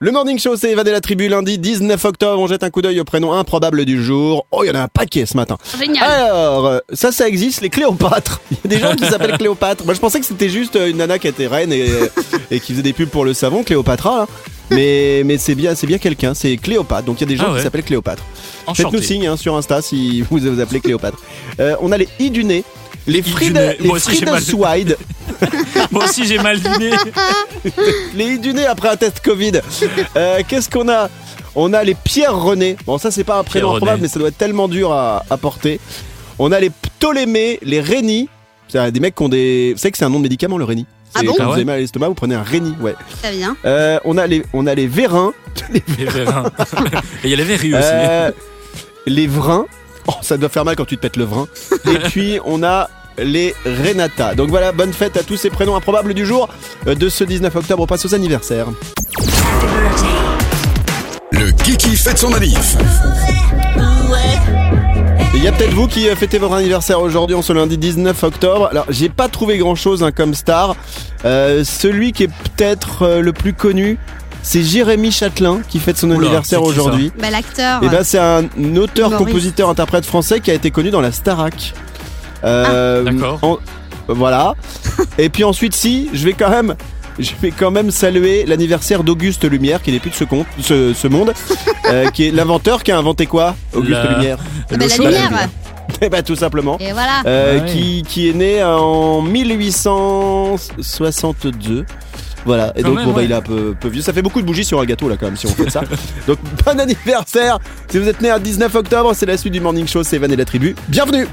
Le Morning Show, c'est Evan et la tribu, lundi 19 octobre. On jette un coup d'œil au prénom improbable du jour. Oh, il y en a un paquet ce matin. Génial. Alors, ça existe, les Cléopâtres. Il y a des gens qui s'appellent Cléopâtre. Moi, je pensais que c'était juste une nana qui était reine et qui faisait des pubs pour le savon, Cléopâtra. Hein. Mais c'est bien quelqu'un, c'est Cléopâtre. Donc il y a des gens qui s'appellent Cléopâtre. Enchanté. Faites-nous signe sur Insta si vous vous appelez Cléopâtre. On a les I du nez. Les Frida Swide. Moi aussi j'ai mal dîné. Les I du nez après un test Covid. Qu'est-ce qu'on a ? On a les Pierre René. Bon, ça c'est pas un prénom Pierre improbable, René. mais ça doit être tellement dur à porter. On a les Ptolémée, les Réni. C'est des mecs qui ont des. Vous savez que c'est un nom de médicament, le Réni. Ah bon ? Quand Ah vous ouais avez mal à l'estomac, vous prenez un Réni, ouais. Très bien. On a les Vérins. Les vérins. Et il y a les verrues aussi. Les Vrins. Oh, ça doit faire mal quand tu te pètes le vrin. Et puis on a les Renata. Donc voilà, bonne fête à tous ces prénoms improbables du jour. De ce 19 octobre, on passe aux anniversaires. Le Kiki fête son anniv. Il y a peut-être vous qui fêtez votre anniversaire aujourd'hui, en ce lundi 19 octobre. Alors, j'ai pas trouvé grand-chose comme star. Celui qui est peut-être le plus connu, c'est Jérémy Chatelain qui fête son anniversaire c'est qui, ça aujourd'hui. Bah, l'acteur. Et ben c'est un auteur, Maurice. compositeur, interprète français qui a été connu dans la Starac. D'accord. Voilà. Et puis ensuite, je vais quand même saluer l'anniversaire d'Auguste Lumière, qui n'est plus de ce monde, qui est l'inventeur qui a inventé quoi, Auguste Lumière? Bah, la lumière. Eh ben tout simplement. Et voilà. Qui est né en 1862. Voilà, et Quand donc même, ouais. il est un peu vieux. Ça fait beaucoup de bougies sur un gâteau là quand même si on fait ça. Donc bon anniversaire. Si vous êtes né un 19 octobre, c'est la suite du Morning Show, c'est Evan et la tribu. Bienvenue.